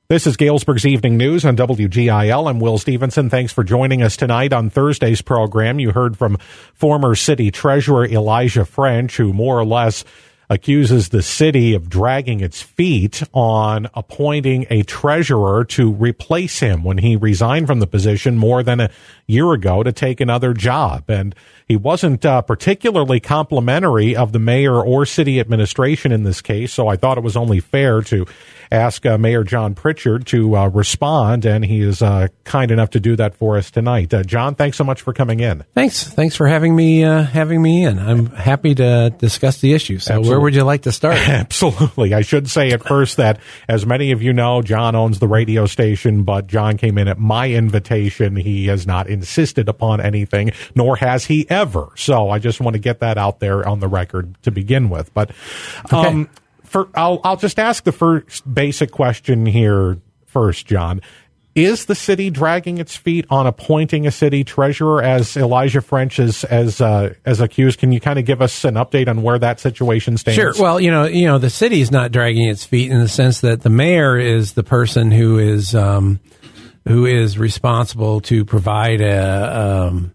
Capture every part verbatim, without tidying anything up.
This is Galesburg's Evening News on W G I L. I'm Will Stevenson. Thanks for joining us tonight. On Thursday's program, you heard from former city treasurer Elijah French, who more or less accuses the city of dragging its feet on appointing a treasurer to replace him when he resigned from the position more than a year ago to take another job. And he wasn't uh, particularly complimentary of the mayor or city administration in this case, so I thought it was only fair to ask uh, Mayor John Pritchard to uh, respond, and he is uh, kind enough to do that for us tonight. Uh, John, thanks so much for coming in. Thanks. Thanks for having me uh, having me in. I'm happy to discuss the issue. So Absolutely. Where would you like to start? Absolutely. I should say at first that, as many of you know, John owns the radio station, but John came in at my invitation. He has not insisted upon anything, nor has he ever. So I just want to get that out there on the record to begin with. But um, okay. for I'll I'll just ask the first basic question here first, John. Is the city dragging its feet on appointing a city treasurer, as Elijah French is as uh, as accused? Can you kind of give us an update on where that situation stands? Sure. Well, you know, you know, the city is not dragging its feet in the sense that the mayor is the person who is um, who is responsible to provide a um,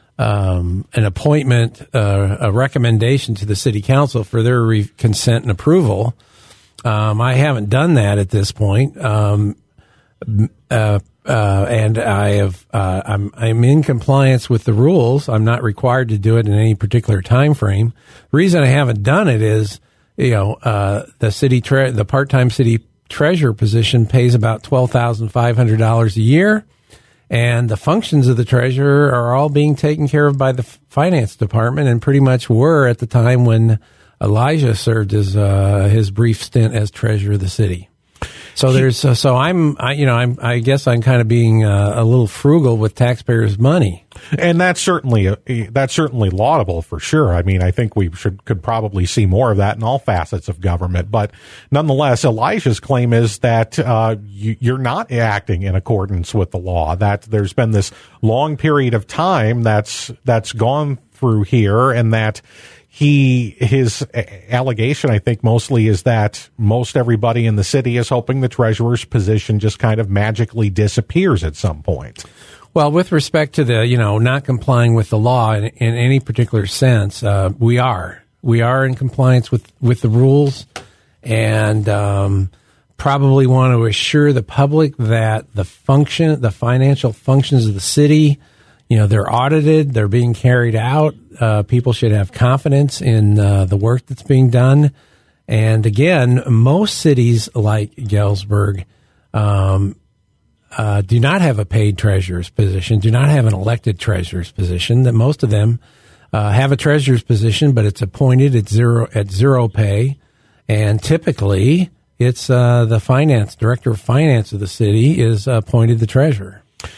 um, an appointment, uh, a recommendation to the city council for their re- consent and approval. Um, I haven't done that at this point. Um, Uh, uh, and I have, uh, I'm, I'm in compliance with the rules. I'm not required to do it in any particular time frame. The reason I haven't done it is, you know, uh, the city, tre- the part-time city treasurer position pays about twelve thousand five hundred dollars a year. And the functions of the treasurer are all being taken care of by the finance department, and pretty much were at the time when Elijah served his, uh, his brief stint as treasurer of the city. So there's, uh, so I'm, I, you know, I'm, I guess I'm kind of being uh, a little frugal with taxpayers' money, and that's certainly a, that's certainly laudable for sure. I mean, I think we should could probably see more of that in all facets of government. But nonetheless, Elijah's claim is that uh, you, you're not acting in accordance with the law. That there's been this long period of time that's that's gone through here, and that. He, his allegation, I think, mostly is that most everybody in the city is hoping the treasurer's position just kind of magically disappears at some point. Well, with respect to the, you know, not complying with the law in, in any particular sense, uh, we are. We are in compliance with, with the rules, and um, probably want to assure the public that the function, the financial functions of the city, you know, they're audited, they're being carried out. Uh, people should have confidence in uh, the work that's being done. And again, most cities like Galesburg um, uh, do not have a paid treasurer's position, do not have an elected treasurer's position. That most of them uh, have a treasurer's position, but it's appointed at zero at zero pay. And typically, it's uh, the finance director of finance of the city is appointed the treasurer.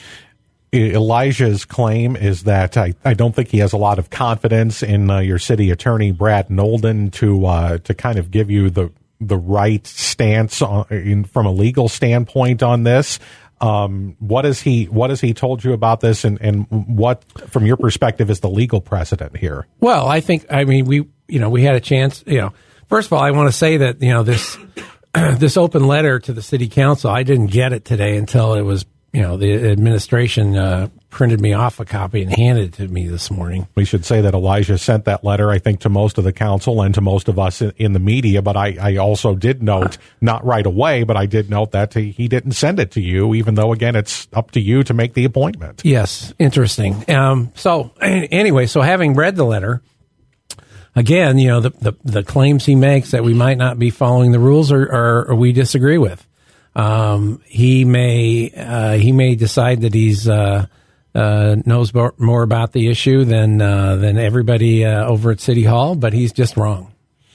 Elijah's claim is that I, I don't think he has a lot of confidence in uh, your city attorney, Brad Nolden, to uh, to kind of give you the the right stance on, in, from a legal standpoint on this. Um, what has he what has he told you about this, and, and what, from your perspective, is the legal precedent here? Well, I think I mean we you know we had a chance. You know, first of all, I want to say that you know this this open letter to the city council, I didn't get it today until it was. You know, the administration uh, printed me off a copy and handed it to me this morning. We should say that Elijah sent that letter, I think, to most of the council and to most of us in, in the media. But I, I also did note, not right away, but I did note that he, he didn't send it to you, even though, again, it's up to you to make the appointment. Yes, interesting. Um, so anyway, so having read the letter, again, you know, the, the, the claims he makes that we might not be following the rules are, are, are we disagree with. Um, he may, uh, he may decide that he's, uh, uh, knows more about the issue than, uh, than everybody, uh, over at City Hall, but he's just wrong.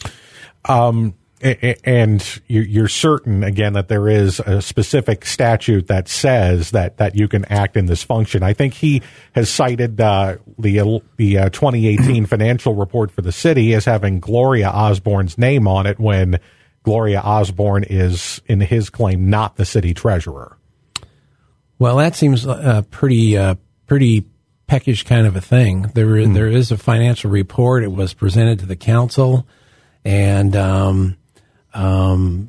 Um, and you're certain, again, that there is a specific statute that says that, that you can act in this function. I think he has cited, uh, the, the, uh, twenty eighteen financial report for the city as having Gloria Osborne's name on it, when Gloria Osborne is, in his claim, not the city treasurer. Well, that seems uh, pretty uh, pretty peckish kind of a thing. There, mm. there is a financial report. It was presented to the council, and um, um,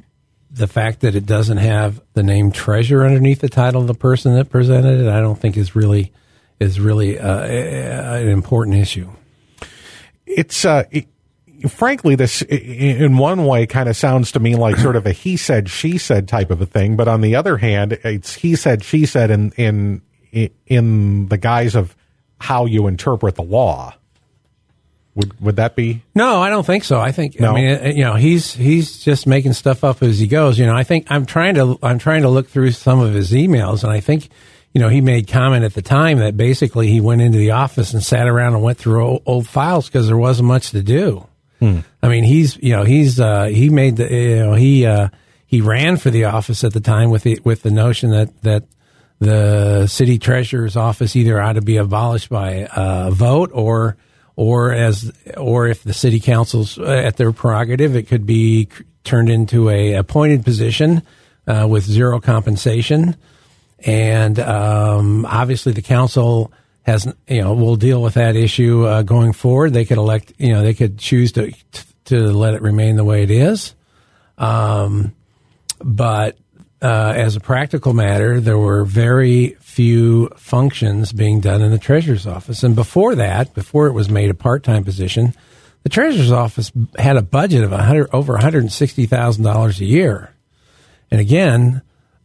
the fact that it doesn't have the name treasurer underneath the title of the person that presented it, I don't think is really is really uh, an important issue. It's uh, it, frankly, this in one way kind of sounds to me like sort of a he said, she said type of a thing. But on the other hand, it's he said, she said in in in the guise of how you interpret the law. Would would that be? No, I don't think so. I think no. I mean, you know, he's he's just making stuff up as he goes. You know, I think I'm trying to I'm trying to look through some of his emails, and I think, you know, he made comment at the time that basically he went into the office and sat around and went through old, old files because there wasn't much to do. Hmm. I mean, he's you know he's uh, he made the you know he uh, he ran for the office at the time with the with the notion that that the city treasurer's office either ought to be abolished by a vote or. Or as, or if the city council's at their prerogative, it could be turned into a appointed position uh, with zero compensation. And um, obviously, the council has, you know, will deal with that issue uh, going forward. They could elect, you know, they could choose to to let it remain the way it is. Um, but uh, as a practical matter, there were very few functions being done in the treasurer's office. And before that, before it was made a part-time position, the treasurer's office had a budget of one hundred, over one hundred sixty thousand dollars a year. And again,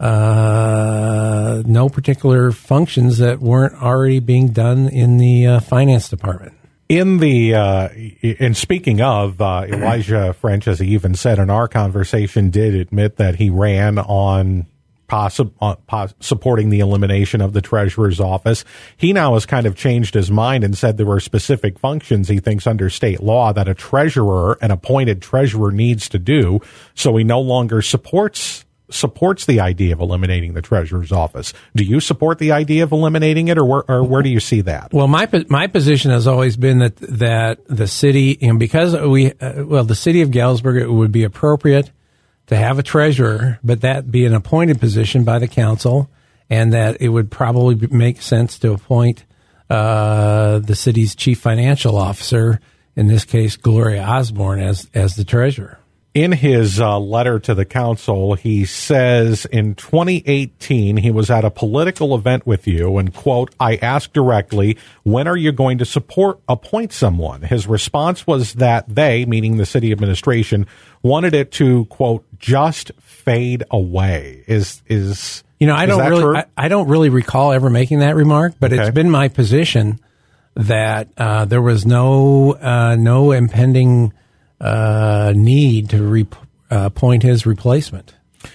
uh, no particular functions that weren't already being done in the uh, finance department. In the, uh, and speaking of, uh, Elijah French, as he even said in our conversation, did admit that he ran on Possi- uh, pos- supporting the elimination of the treasurer's office. He now has kind of changed his mind and said there were specific functions he thinks under state law that a treasurer, an appointed treasurer, needs to do. So he no longer supports supports the idea of eliminating the treasurer's office. Do you support the idea of eliminating it, or where, or where do you see that? Well, my my position has always been that that the city, and because we, uh, well, the city of Galesburg, it would be appropriate to have a treasurer, but that be an appointed position by the council, and that it would probably make sense to appoint uh, the city's chief financial officer, in this case, Gloria Osborne, as as the treasurer. In his uh, letter to the council, he says in twenty eighteen, he was at a political event with you and, quote, I asked directly, when are you going to support, appoint someone? His response was that they, meaning the city administration, wanted it to, quote, just fade away. Is, is, you know, I don't really, I, I don't really recall ever making that remark, but okay. It's been my position that, uh, there was no, uh, no impending Uh, need to re- uh, appoint his replacement.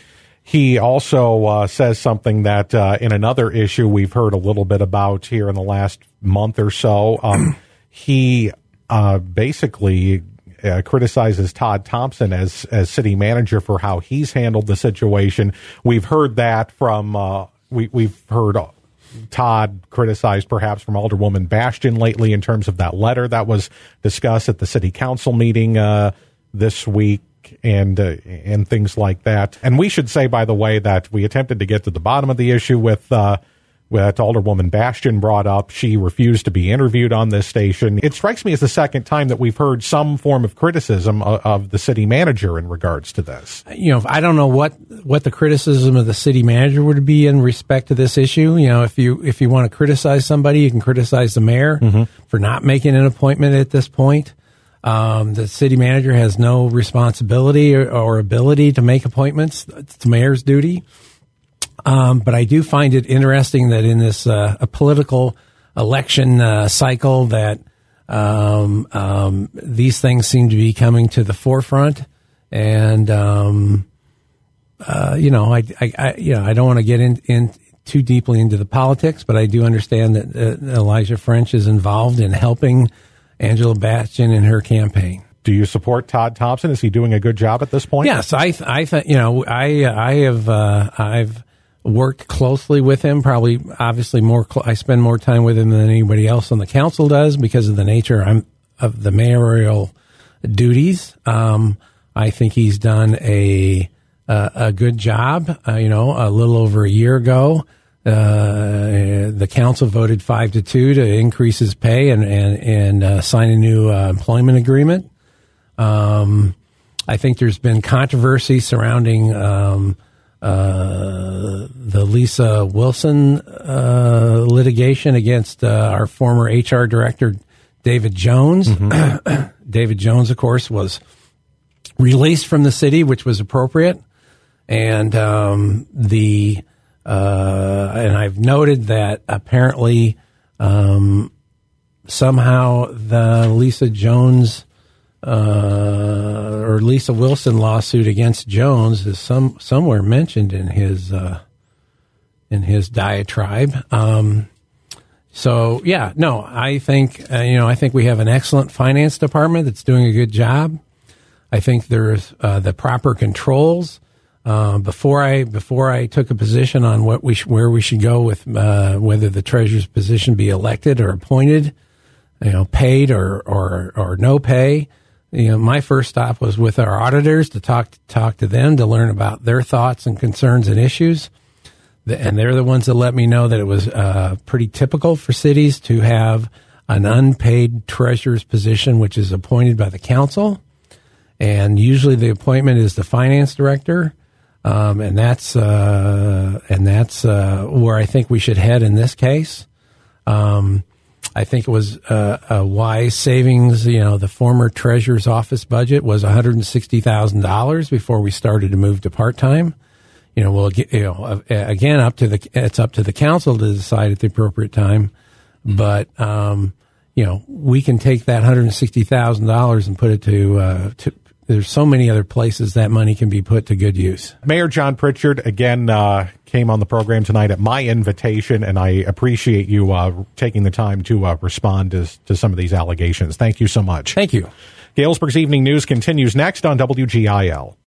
He also uh, says something that uh, in another issue we've heard a little bit about here in the last month or so. Um, he uh, basically uh, criticizes Todd Thompson as as city manager for how he's handled the situation. We've heard that from uh, we we've heard. Uh, Todd criticized perhaps from Alderwoman Bastian lately in terms of that letter that was discussed at the city council meeting uh, this week and uh, and things like that. And we should say, by the way, that we attempted to get to the bottom of the issue with uh, that Alderwoman Bastian brought up. She refused to be interviewed on this station. It strikes me as the second time that we've heard some form of criticism of, of the city manager in regards to this. You know, I don't know what, what the criticism of the city manager would be in respect to this issue. You know, if you if you want to criticize somebody, you can criticize the mayor mm-hmm. for not making an appointment at this point. Um, the city manager has no responsibility or, or ability to make appointments. It's the mayor's duty. Um, but I do find it interesting that in this uh, a political election uh, cycle that um, um, these things seem to be coming to the forefront, and um, uh, you know, I, I, I, you know, I don't want to get in, in too deeply into the politics, but I do understand that uh, Elijah French is involved in helping Angela Bastian in her campaign. Do you support Todd Thompson? Is he doing a good job at this point? Yes, I, I, th- you know, I, I have, uh, I've. worked closely with him, probably obviously more, cl- I spend more time with him than anybody else on the council does because of the nature I'm, of the mayoral duties. Um, I think he's done a, uh, a good job. Uh, you know, a little over a year ago, uh, the council voted five to two to increase his pay and, and, and, uh, sign a new uh, employment agreement. Um, I think there's been controversy surrounding um, uh, the Lisa Wilson uh, litigation against uh, our former H R director, David Jones. Mm-hmm. David Jones, of course, was released from the city, which was appropriate. And um, the uh, and I've noted that apparently um, somehow the Lisa Jones uh, or Lisa Wilson lawsuit against Jones is some somewhere mentioned in his uh, in his diatribe. Um, so yeah, no, I think uh, you know I think we have an excellent finance department that's doing a good job. I think there's uh, the proper controls. Uh, before I before I took a position on what we sh- where we should go with uh, whether the treasurer's position be elected or appointed, you know, paid or or or no pay, you know, my first stop was with our auditors to talk talk to them to learn about their thoughts and concerns and issues, and they're the ones that let me know that it was uh, pretty typical for cities to have an unpaid treasurer's position, which is appointed by the council, and usually the appointment is the finance director. Um, and that's uh, and that's uh, where I think we should head in this case. Um, I think it was uh, a wise savings. You know, the former treasurer's office budget was one hundred sixty thousand dollars before we started to move to part time. You know, we'll get, you know again up to the it's up to the council to decide at the appropriate time. But um, you know, we can take that one hundred sixty thousand dollars and put it to uh, to. There's so many other places that money can be put to good use. Mayor John Pritchard, again, uh, came on the program tonight at my invitation, and I appreciate you uh, taking the time to uh, respond to, to some of these allegations. Thank you so much. Thank you. Galesburg's Evening News continues next on W G I L.